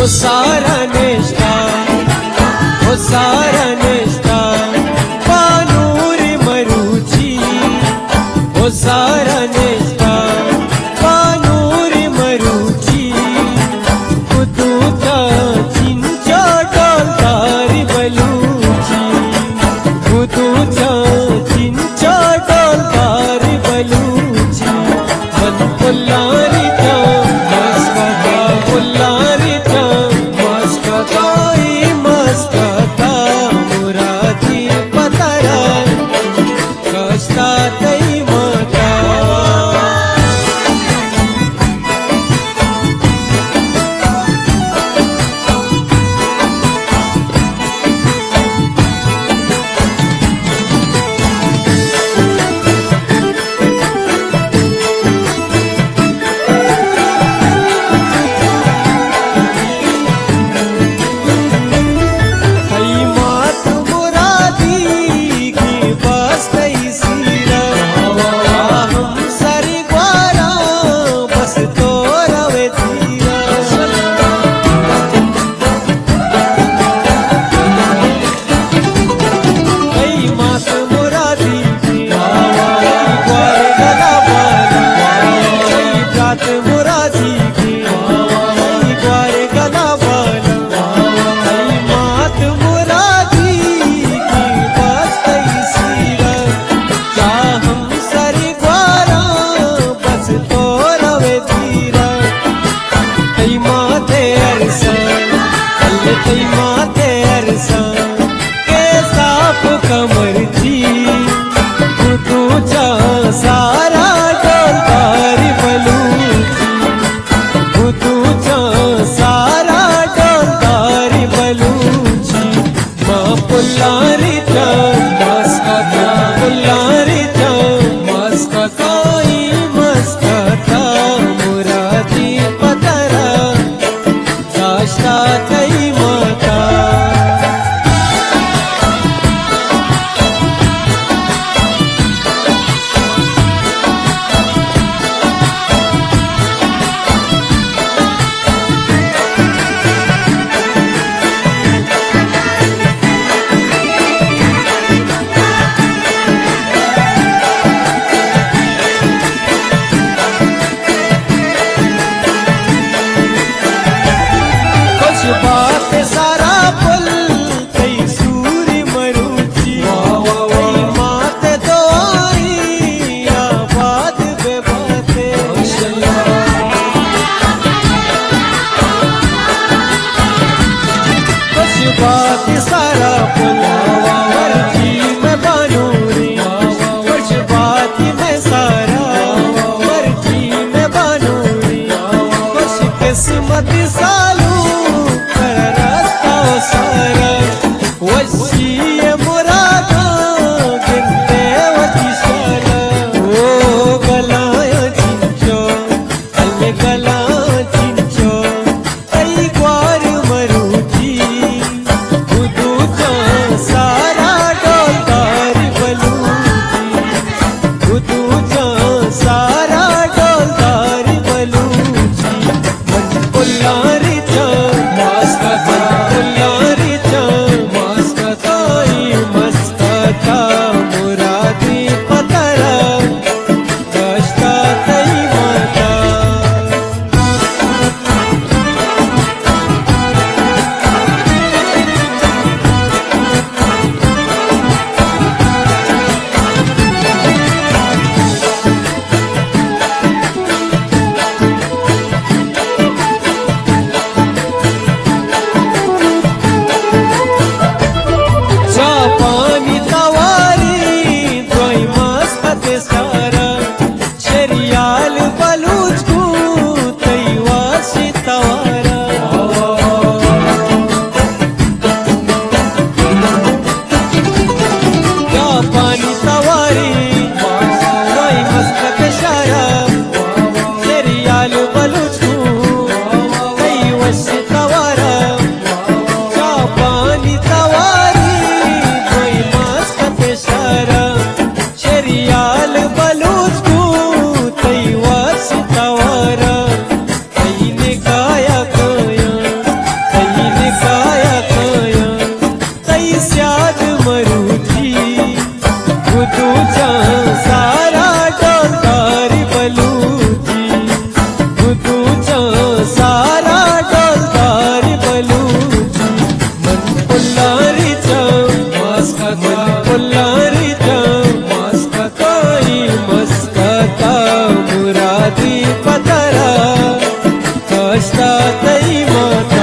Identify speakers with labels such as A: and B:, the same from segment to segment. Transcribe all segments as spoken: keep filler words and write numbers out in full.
A: ओ सारा निष्ठा, ओ सारा निष्ठा पानूरी मरुची, ओ सारा निष्ठा पानूरी मरुची, कुतूचा चिंचा डोलदारी बलूची, कुतूचा चिंचा डोलदारी बलूची, मन पुल्लारीचा मस्कता, पुल्लारीचा मस्कता, ई मस्कता मुरादी पतारा कष्टातई माता. सारा डोलदारी बलूची, कुतूचा सारा डोलदारी बलूची, माँ पुल्लारीचा मस्कता, पुल्लारीचा मस्कता, ई मस्कता मुरादी पतारा कष्टातई माता. बात सारा पुल कई सूरी मरुची, कई मात तो आई आबाद बेबाते, कुछ बात सारा पुल मर्जी में बानूरी, कुछ बात में सारा मर्जी में बानूरी, कुछ किस्मत सालू सारा वसी मुरादा गिनते वची सारा. ओ गलाया चिंचो अल्ले गला चिंचो कई ग्वार मरुची, कुतूचा सारा डोलदारी बलूची, कुतूचा सारा डोलदारी बलूची, मन पुल्लारीचा मस्कता, पुल्लारीचा मस्कता, ई मस्कता मुरादी पतारा कष्टातई माता. दिसता तई माता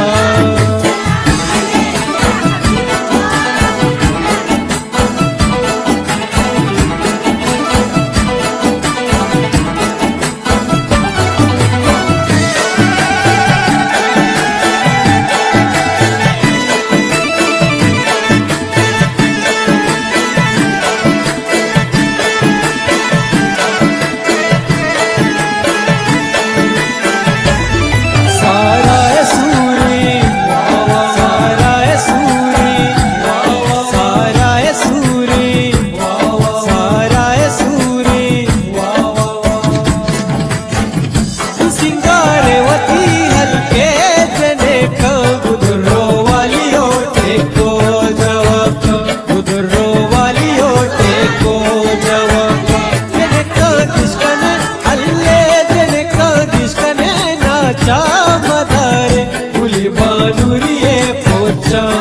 A: मदारे पुली बानुरिये पोचा